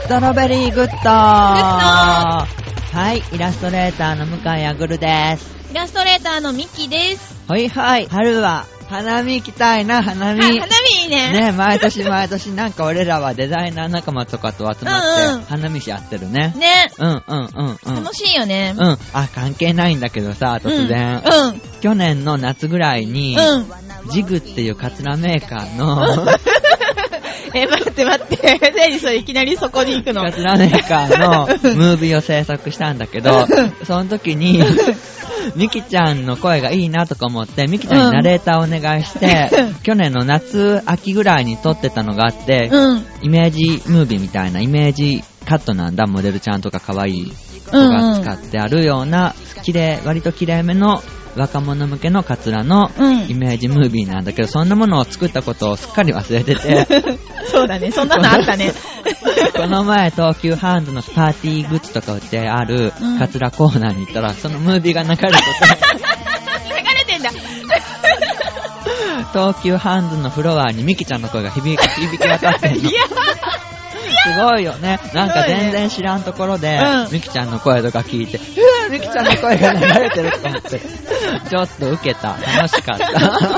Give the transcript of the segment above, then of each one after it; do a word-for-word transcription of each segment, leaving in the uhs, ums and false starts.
ストロベリーグッド。はい、イラストレーターの向井あぐるです。 イラストレーターのミキです。 はいはい、春は花見行きたいな。花見。 花見いいね。 ね、毎年毎年なんか俺らはデザイナー仲間とかと集まって花見しやってるね。 ね。 うんうんうんうん。 楽しいよね。 うん。あ、関係ないんだけどさ、突然。 うん。うん、 去年の夏ぐらいに、うん、ジグっていうカツラメーカーのえ、待って待って。何それいきなりそこに行くの？ カツラメーカーのムービーを制作したんだけど、その時に、ミキちゃんの声がいいなとか思って、ミキちゃんにナレーターをお願いして、うん、去年の夏、秋ぐらいに撮ってたのがあって、うん、イメージムービーみたいな、イメージカットなんだ、モデルちゃんとか可愛い子が使ってあるような、綺麗、割と綺麗めの若者向けのカツラのイメージムービーなんだけど、そんなものを作ったことをすっかり忘れててそうだね、そんなのあったねこの前東急ハンズのパーティーグッズとか売ってあるカツラコーナーに行ったら、そのムービーが流れてて流れてんだ東急ハンズのフロアにミキちゃんの声が響き、響き渡ってんのいやすごいよね。なんか全然知らんところで、うん、ミキちゃんの声とか聞いて、うわミキちゃんの声が流れてると思って、ちょっとウケた。楽しかった。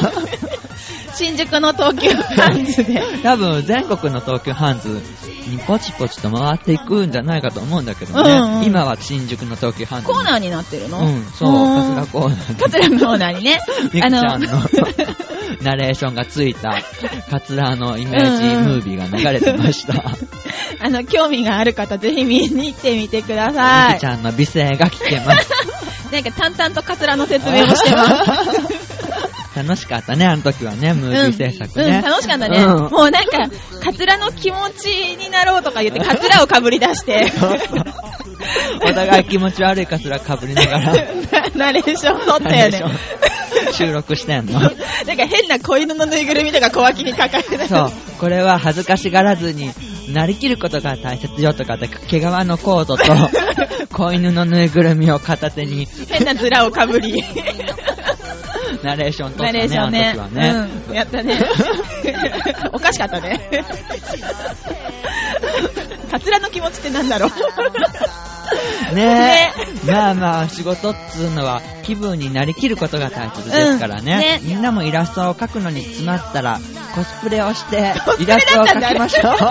新宿の東急ハンズで。 多分全国の東急ハンズにポチポチと回っていくんじゃないかと思うんだけどね。うんうん、今は新宿の東急ハンズ。 コーナーになってるの？ うん、そう、カツラコーナー。 カツラコーナーにね。 ミキちゃんのナレーションがついたカツラのイメージムービーが流れてました。 あの、興味がある方ぜひ見に行ってみてください。 ミキちゃんの美声が聞けます。 なんか淡々とカツラの説明をしてます。 楽しかったね、あの時はね、ムービー制作ね。 うんうん、楽しかったね、うん。もうなんか、カツラの気持ちになろうとか言って、カツラをかぶり出して。 お互い気持ち悪いカツラかぶりながら。 ナレーション撮ったよね。 収録してんの。なんか変な子犬のぬいぐるみとか小脇に抱えてる。 そう、これは恥ずかしがらずに、なりきることが大切よとかって、毛皮のコートと、子犬のぬいぐるみを片手に。 変なズラをかぶり。 ナレーション撮ったね、ナレーションね、あの時はね、 うん、やったね。おかしかったね。カツラの気持ちってなんだろう。 ねえ、ね、まあまあ仕事っつうのは気分になりきることが大切ですからね、うん、ね、みんなもイラストを描くのに詰まったらコスプレをしてイラストを描きましょう。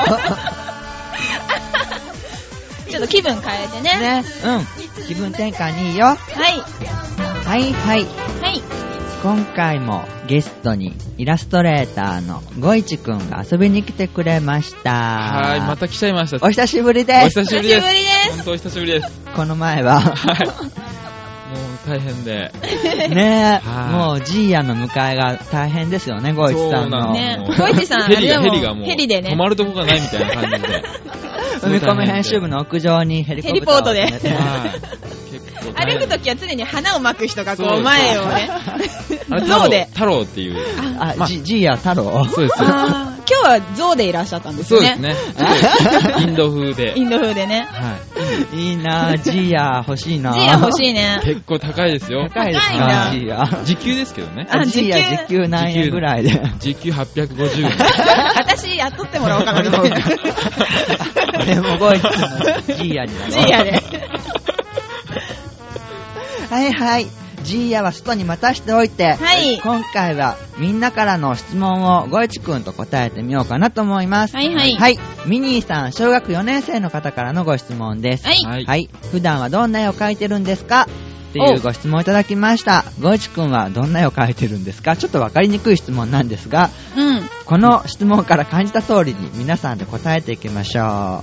ちょっと気分変えてね。 ね、うん、気分転換にいいよ。 はいはいはいはい。 今回もゲストにイラストレーターのゴイチくんが遊びに来てくれました。 はい、また来ちゃいました。 お久しぶりです。 お久しぶりです。 お久しぶりです。 本当お久しぶりです。 この前は、 はい、もう大変でねえ、もうジーヤの迎えが大変ですよね、ゴイチさんの。 ね、ゴイチさんヘリがヘリがもうヘリでね、 止まるとこがないみたいな感じで。 海込み編集部の屋上にヘリコプターを止めて、 歩くときは常に花を巻く人がこう前をね、 象で太郎っていう、 あ、まあ、ジーヤ太郎。 そうです。 今日は象でいらっしゃったんですね。 そうですね。インド風で。 インド風でね。 はい。 いいなぁ、ジーヤ欲しいなぁ。 ジーヤ欲しいね。 結構高いですよ。 高いですね、ジーヤ。 時給ですけどね。 あ、ジーヤ時給何円ぐらいで。 時給はっぴゃくごじゅうえん。 私雇ってもらおうかなみたいな。 俺もゴイチのジーヤになる。 ジーヤで。 はいはい。ジーヤは外に待たしておいて、 はい、 今回はみんなからの質問をゴイチくんと答えてみようかなと思います。 はいはい。 はい。ミニーさん、小学よねん生の方からのご質問です。 はい。 はい。普段はどんな絵を描いてるんですかっていうご質問をいただきました。ゴイチくんはどんな絵を描いてるんですか？ちょっとわかりにくい質問なんですが、 うん。 この質問から感じた通りに皆さんで答えていきましょう。 はい。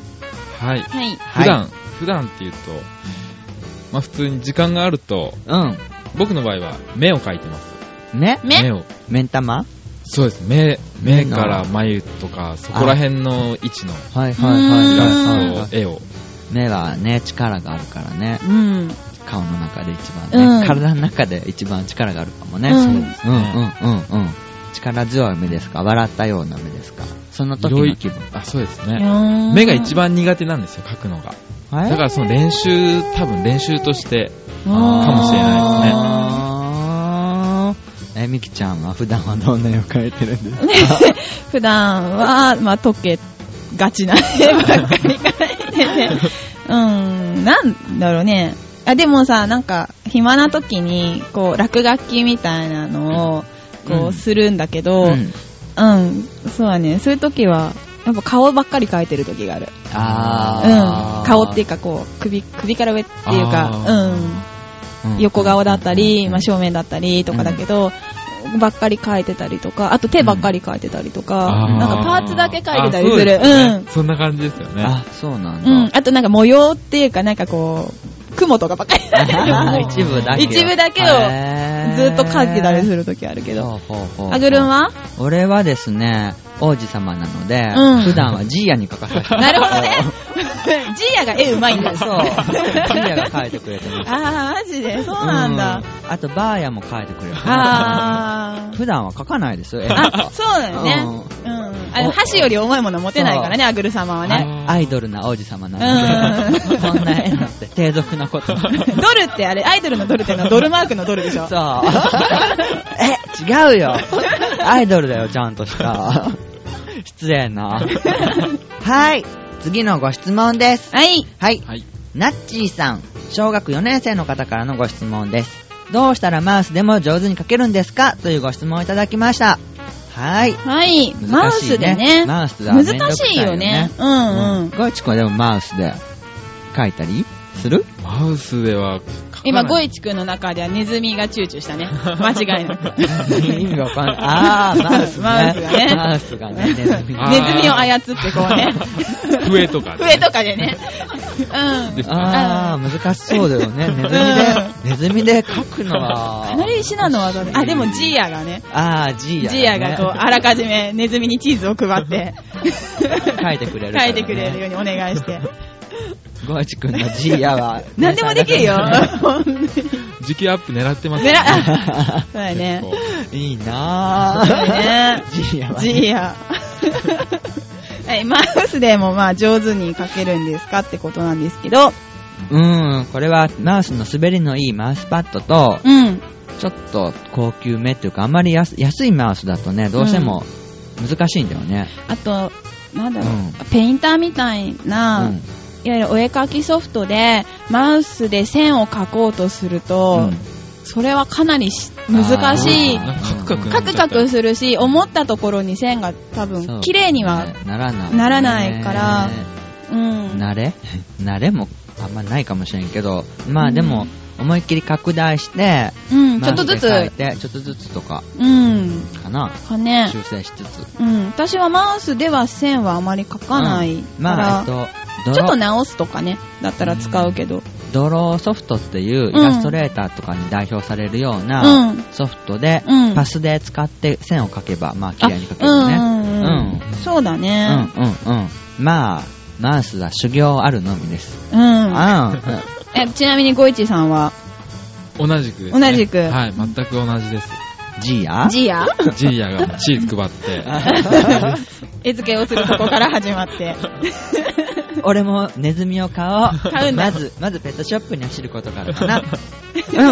はい。 普段、普段っていうと、まあ普通に時間があると、 うん。 僕の場合は目を描いてます。 目？ 目を。 目ん玉？ そうです。目、目から眉とか、そこら辺の位置の、 はいはいはい。 イラスト、絵を。 目はね、力があるからね。 うん。 顔の中で一番ね、うん、体の中で一番力があるかもね。 うん、 そうですね。うんうんうんうん。力強い目ですか？笑ったような目ですか？その時の気分。 あ、そうですね。目が一番苦手なんですよ、描くのが。だからその練習、多分練習としてかもしれないですね。 え、みきちゃんは普段はどんな絵を描いてるんですか？ 普段は、まあ、溶けがちな絵ばっかり描いて。 で、うん、なんだろうね。あ、でもさ、なんか、暇な時に、こう、落書きみたいなのを、こう、うん、するんだけど、うん、うん、そうだね。そういう時は、やっぱ顔ばっかり描いてる時がある。あうん。顔っていうか、こう、首、首から上っていうか、うん。横顔だったり、まあ、正面だったりとかだけど、うん、ばっかり描いてたりとか、あと手ばっかり描いてたりとか、うん、なんかパーツだけ描いてたりする。うね、うん。そんな感じですよね。 あ、そうなんだ。 うん。あとなんか模様っていうか、なんかこう、雲とかばっかり一部だけ一部だけをずっと描いてたりするときあるけど。あぐるんは？ 俺はですね、王子様なので、うん、普段はジーヤに描かされてなるほどね。ジーヤが絵うまいんだよ。 そう。ジーヤが描いてくれてます。 あー、マジでそうなんだ。 うん、あと、バーヤも描いてくれる。 あー。 普段は描かないですよ、絵あ、そうだよね。うん。うん、あの箸より重いもの持てないからね、アグル様はね。 アイドルな王子様なので、うん、こんな絵なんて低俗なこと。ドルってあれ、アイドルのドルってのはドルマークのドルでしょ。 そう。え、違うよ。アイドルだよ、ちゃんとした。失礼な。はい。次のご質問です。 はい。 はい。はい、ナッチーさん、小学よねん生の方からのご質問です。どうしたらマウスでも上手に描けるんですかというご質問をいただきました。はい。 はい。マウスでね。 マウスだ。難しいよね。うんうん。 ゴイチ君はでもマウスで描いたりする？ マウスでは今、ゴイチ君の中ではネズミがチューチューしたね。間違いなく。 意味がわかんない。あー、マウスね。 マウスがね。 マウスがね、ネズミ。 ネズミを操ってこうね。 笛とかで。笛とかでね。うん。 あー、難しそうだよね。ネズミで、ネズミで書くのは。 かなり石なのはどれ？あ、でもジーヤがね。 あー、ジーヤ。 ジーヤがこう、あらかじめネズミにチーズを配って。 書いてくれる。 書いてくれるようにお願いして。 ゴイチ君のジーヤは何でもできるよ。 時給アップ狙ってますね。 そうだね。 いいなぁ。 そうね。 ジーヤは、ね。 ジーヤ。はい、マウスでもまあ上手に描けるんですかってことなんですけど。 うーん、これはマウスの滑りのいいマウスパッドと、うん、ちょっと高級めっていうかあんまり 安, 安いマウスだとね、どうしても難しいんだよね。 うん、あと、なんだろう、うん、ペインターみたいな、うん、いわゆるお絵描きソフトでマウスで線を描こうとすると、うん、それはかなり難しい。カクカクカクするし、思ったところに線が多分綺麗にはならない、ならないから、うん、 慣れ慣れもあんまないかもしれんけど、まあでも、うん、思いっきり拡大して、うん、ちょっとずつちょっとずつとか、うん、かなかね、 修正しつつ、 うん、私はマウスでは線はあまり描かないから、うん、まあえっとちょっと直すとかねだったら使うけど、うん、 ドローソフトっていうイラストレーターとかに代表されるようなソフトで、うん、パスで使って線を描けばまあ綺麗に描けるね、うんうんうん、そうだね、 うんうんうん、まあマウスは修行あるのみです、 うんうん、えちなみにゴイチさんは同じくですね。 同じく、 はい、全く同じです。 ジーヤジーヤジーヤがチーズ配って絵付けをするとこから始まって俺もネズミを買おう。買うんだ。まずまずペットショップに走ることからかな。うん、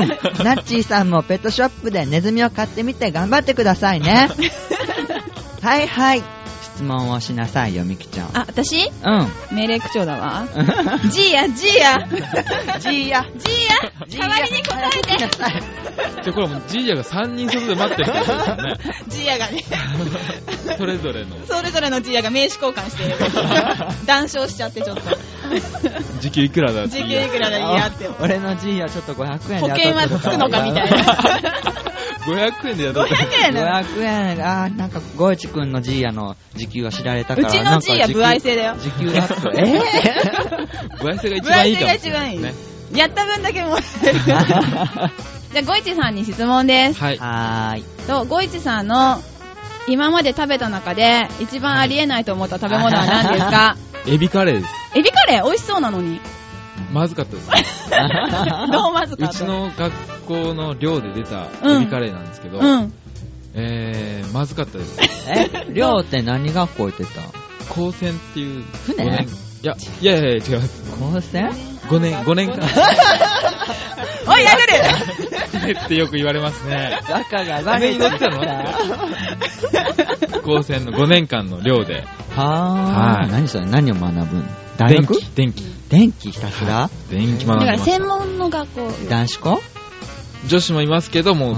ナッチーさんもペットショップでネズミを買ってみて頑張ってくださいね。はいはい、質問をしなさいよ、みきちゃん。 あ、私？ うん。 命令口調だわ。ジーヤ、ジーヤ。 ジーヤ。 ジーヤ。代わりに答えて。 じゃあこれもうジーヤがさんにん外で待ってるってことですよね。 ジーヤがね。 それぞれの。 それぞれのジーヤが名刺交換して、談笑しちゃってちょっと。 時給いくらだって時給いくらだいやって。 俺のジーヤちょっとごひゃくえんで保険はつくのかみたいな。 ごひゃくえんでやった。 ごひゃくえんごひゃくえん。あー、なんかゴイチ君のジーヤの時給が知られたから。 うちのジーヤ歩合制だよ。 時給アップ。えぇ、歩合制が一番いいかもしれない。歩合制が一番いい。 ね、やった分だけもらえる。じゃあゴイチさんに質問です。 はい。 はーい。 と、ゴイチさんの今まで食べた中で一番ありえないと思った食べ物は何ですか？ エビカレーです。 エビカレー美味しそうなのに。 まずかったです。 どうまずかった？ うちの学校の寮で出たエビカレーなんですけど、うんうん、えー、まずかったです。 え、寮って何学校行ってた？ 高専っていう。 船？ いや、いやいやいや違います。 高専？ ごねん、ごねんかん。 おい、やぐるってよく言われますね。 バカがバカに乗ってたの？ 高専のごねんかんの寮で。 はー。はい。何それ？何を学ぶん？ 大学？ 電気。 電気ひたすら電気学んでました。だから専門の学校。 男子校？ 女子もいますけども、うん、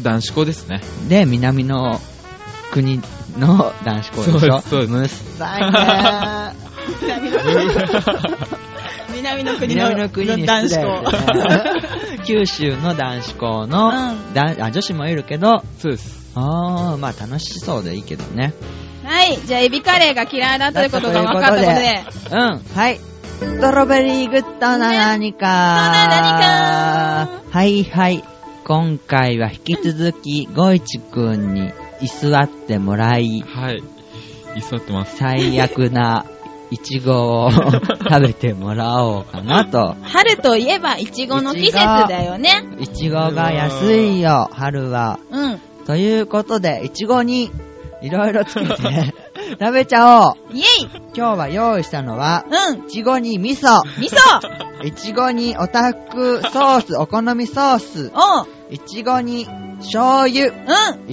男子校ですね。 で、南の国の男子校でしょ。 そうです。そうです。 むっさいね南の国南の国の南の国に男子校九州の男子校の、うん、あ女子もいるけど、 そうです。 あー、まあ楽しそうでいいけどね。 はい、じゃあエビカレーが嫌いだということが分かったことで、 うん、はい。ストロベリーグッドな何か、 ね、何かはいはい。今回は引き続きゴイチくんに居座ってもらい、 はい、居座ってます。 最悪なイチゴを食べてもらおうかなと。 春といえばイチゴの季節だよね。 イチゴが安いよ、春は。 うん。 ということで、イチゴにいろいろつけて食べちゃおう。 イェイ。 今日は用意したのは、 うん。 イチゴに味噌。 味噌。 イチゴにオタフクソース、お好みソース。 おう。 いちごに醤油、 うん。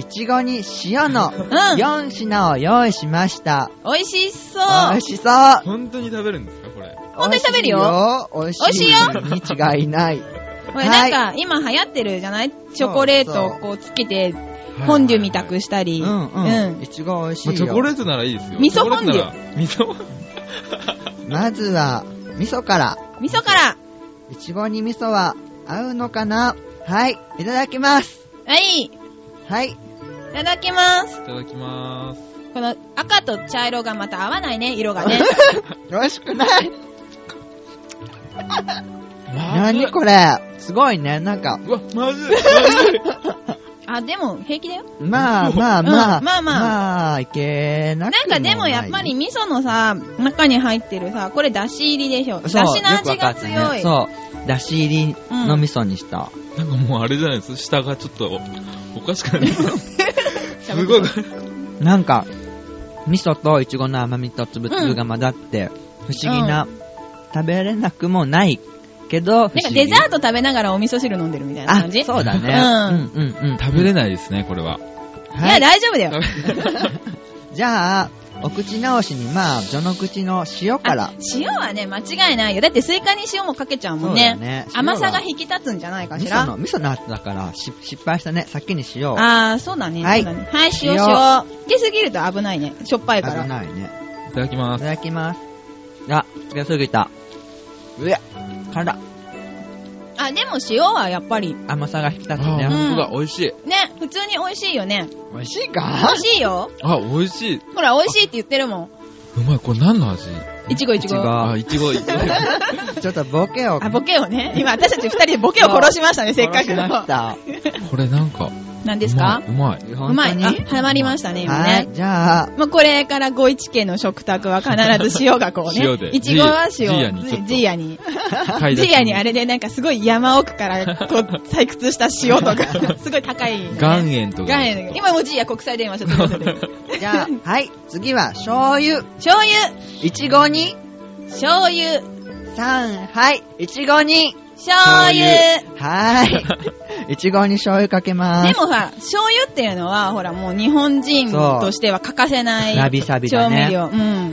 いちごに塩の、 うん。 よん品を用意しました。 美味しそう。 美味しそう。 本当に食べるんですかこれ？ 本当に食べるよ。 美味しいよ。美味しいよ。に違いない。 これなんか、はい、今流行ってるじゃない？チョコレートをこうつけて、フォンデュみたくしたり。 うんうん。いちご美味しいよ。 チョコレートならいいですよ。 味噌フォンデュ。 味噌まずは、味噌から。 味噌から。 いちごに味噌は合うのかな？はい、いただきます。 はい。 はい。 いただきます。 いただきます。 この赤と茶色がまた合わないね、色がね。 美味しくない。なにこれ？すごいね、なんか。 うわ、まずい。 あ、でも平気だよ。 まあまあまあ。 うん、まあまあ。 まあ、いけなくもない。 なんかでもやっぱり味噌のさ、中に入ってるさ、これだし入りでしょ。だしの味が強い。 そう。だし入りの味噌にした。 うん、なんかもうあれじゃないです。下がちょっとおかしくないすごい。 なんか、味噌とイチゴの甘みとつぶつぶが混ざって、不思議な、うん、食べれなくもないけど、なんかデザート食べながらお味噌汁飲んでるみたいな感じ？ そうだね。うんうんうん。食べれないですね、これは。 いや、大丈夫だよ。 じゃあ、お口直しに、まあ、序の口の塩から。 塩はね、間違いないよ。だってスイカに塩もかけちゃうもんね。そうだね。甘さが引き立つんじゃないかしら。 味噌の、味噌の後だから、し失敗したね。先に塩。 あー、そうだね。 はい。 そうだね、はい、塩、塩。塩出すぎると危ないね。しょっぱいから。 危ないね。 いただきます。 いただきます。あ、出すぎた。うや、辛っ。 あ、でも塩はやっぱり甘さが引き立つね。 あ、ほんとだ、美味しい。 ね、普通に美味しいよね。 美味しいか？ 美味しいよ。 あ、美味しい。 ほら、美味しいって言ってるもん。 うまい、これ何の味？ いちごいちご。 あ、いちご、いちご。 ちょっとボケを。 あ、ボケをね。今私たち二人でボケを殺しましたね、せっかくの。 これなんか。 何ですか？ うまい。 うまい。あ、ハマりましたね、今ね。 はい、じゃあ。 まあ、これからごいち家の食卓は必ず塩がこうね。 塩で。 いちごは塩。 ジーヤに。 ジーヤに。ジーヤにあれでなんかすごい山奥からこう採掘した塩とか、すごい高い、ね。 岩塩とか。 岩塩。今もジーヤ国際電話ちょっとことで。 じゃあ、はい。次は醤油。 醤油。 いちごに。 醤油。 さん、はい。いちごに。 醤油。 はーい。いちごに醤油かけまーす。 でもさ、醤油っていうのは、ほらもう日本人としては欠かせない調味料。うん。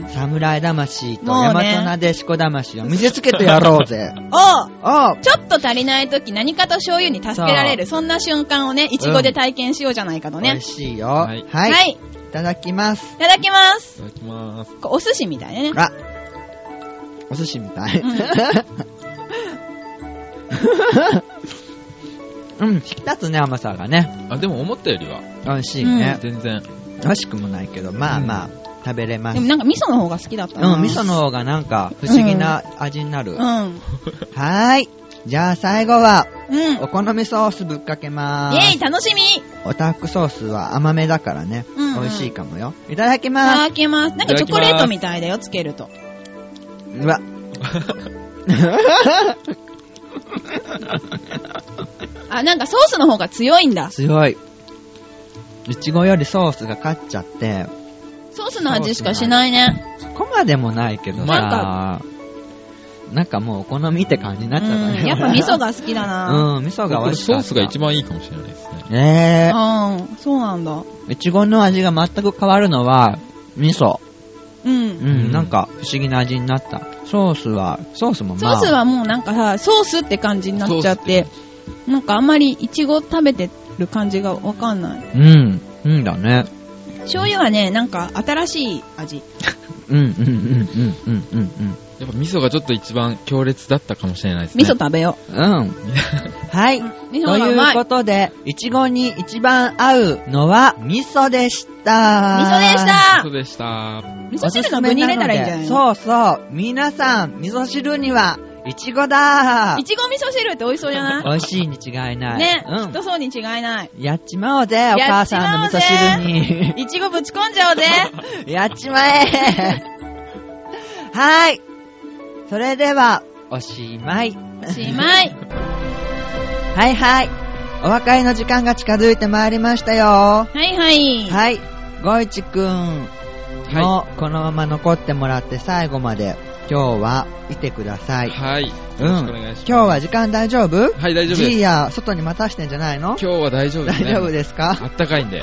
侍魂と大和なでしこ魂を見せつけてやろうぜ。 おう。ちょっと足りないとき何かと醤油に助けられる。そんな瞬間をね、いちごで体験しようじゃないかとね。 美味しいよ。はい。 はい。はい、いただきます。 いただきます。 いただきます。 お寿司みたいね。 あ、お寿司みたい。うんうん、引き立つね、甘さがね。 あ、でも思ったよりは。 美味しいね。 うん、全然。 美味しくもないけど、まあまあ、うん、食べれます。 でもなんか味噌の方が好きだったな。 うん、味噌の方がなんか不思議な味になる。うん。はーい。じゃあ最後は、うん、お好みソースぶっかけまーす。 イェイ、楽しみ。 オタフクソースは甘めだからね、うんうん、美味しいかもよ。いただきます。 いただきます。なんかチョコレートみたいだよ、つけると。 うわ。 あ、なんかソースの方が強いんだ。 強い。いちごよりソースが勝っちゃって。 ソースの味しかしないね。 そこまでもないけどさ。なんか、なんかもうお好みって感じになっちゃったね。 うん、やっぱ味噌が好きだな。 うん、味噌が美味しかった。 ソースが一番いいかもしれないですね。 えー。 うん、そうなんだ。 いちごの味が全く変わるのは、味噌。 うん。うん、なんか不思議な味になった。ソースは、ソースもまあ。 ソースはもうなんかさ、ソースって感じになっちゃって、なんかあんまりイチゴ食べてる感じがわかんない。 うん、うんだね。 醤油はね、なんか新しい味。 うんうんうんうんうんうん。 やっぱ味噌がちょっと一番強烈だったかもしれないですね。 味噌食べよう。うん。はい。 味噌がうまい。 ということで、いちごに一番合うのは味噌でした。 味噌でした。 味噌でした。 味噌汁の具に入れたらいいんじゃないの？ そうそう。皆さん、味噌汁には、いちごだー。 いちご味噌汁って美味しそうじゃない？ 美味しいに違いない。 ね、うん。きっとそうに違いない。 やっちまおうぜ、お母さんの味噌汁に。 いちごぶち込んじゃおうぜ。 やっちまえ。はい。それでは、おしまい。 おしまい。 はいはい。お別れの時間が近づいてまいりましたよ。 はいはい。 はい。ごいちくんもこのまま残ってもらって最後まで今日はいてください。 はい。よろしくお願いします。うん、今日は時間大丈夫？ はい、大丈夫です。 ジーヤ、外に待たしてんじゃないの？ 今日は大丈夫ですね。 大丈夫ですか？ あったかいんで。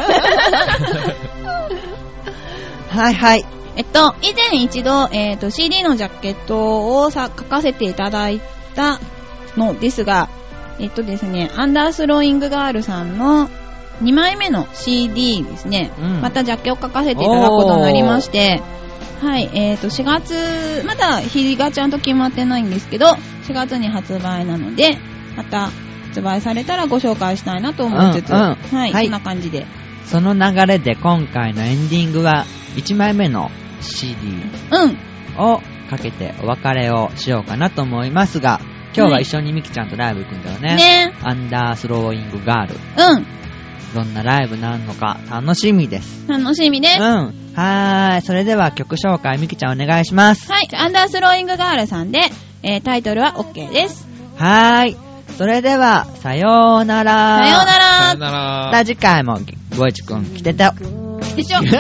はいはい。 えっと、以前一度、えっと、シーディー のジャケットをさ書かせていただいたのですが、えっとですね、アンダースローイングガールさんのにまいめの シーディー ですね、うん、またジャケを書かせていただくことになりまして、はい、えっと、しがつ、まだ日がちゃんと決まってないんですけど、しがつに発売なので、また発売されたらご紹介したいなと思いつつ、うんうん、はい、はい、そんな感じで。 その流れで今回のエンディングはいちまいめの シーディー をかけてお別れをしようかなと思いますが、今日は一緒にミキちゃんとライブ行くんだよね。 ね。 アンダースローイングガール。 うん。 どんなライブなのか楽しみです。 楽しみです。 うん。はーい。それでは曲紹介ミキちゃんお願いします。 はい。アンダースローイングガールさんで、えー、タイトルは OK です。 はーい。それでは、さようなら。 さようなら。 さようなら。 また次回も、ごいちくん来てた。 来てちょ。うん。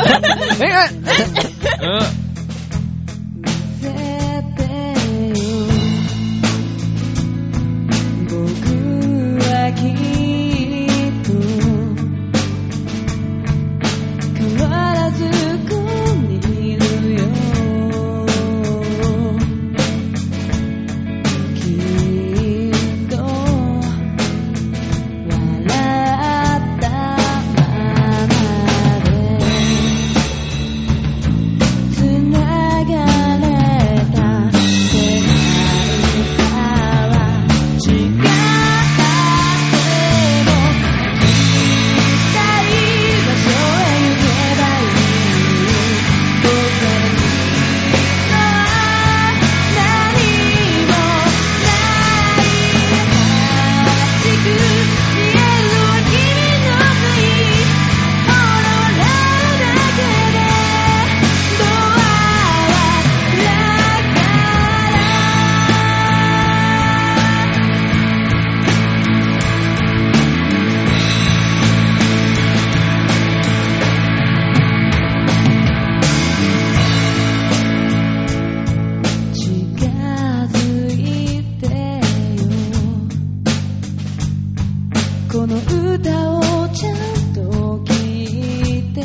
この歌をちゃんと聞いて、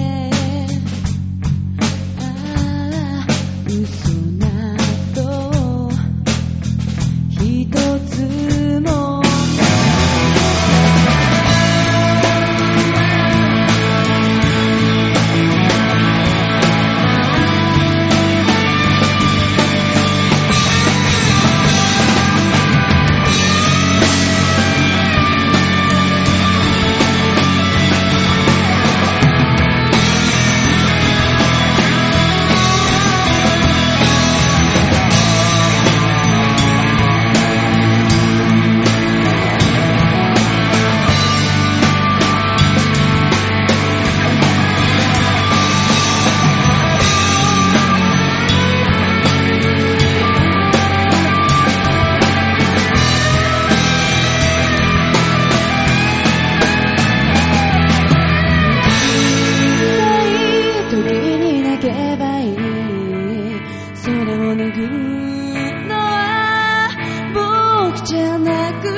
ああ嘘など一つもそれを拭うのは僕じゃなく